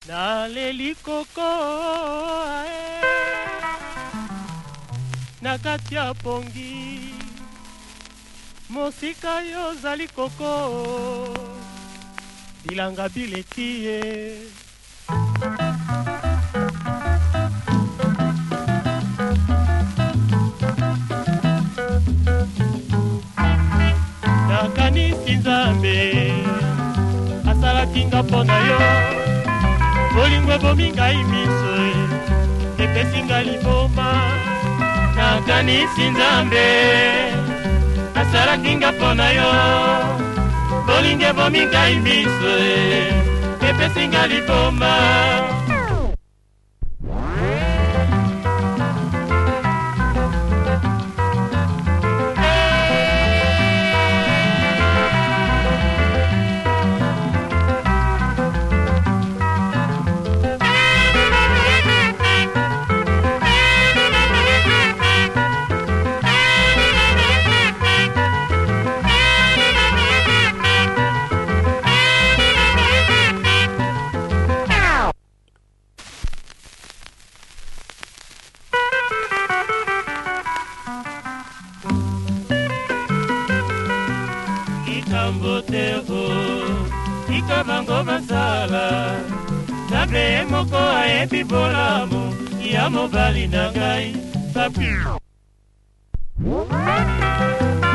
naleli koko na kati ya pongi mosika yo zali koko bilanga bileki ye nakanisi Nzambe asalaki nga mpo na yo bolingo ebomi ngai miso epesi nga liboma nakanisi Nzambe asalaki nga mpo na yo bolingo ebomi ngai miso epesi nga liboma Kambotero ikabango basala Nzambe moko ayebi bolamu ya mobali na ngai papi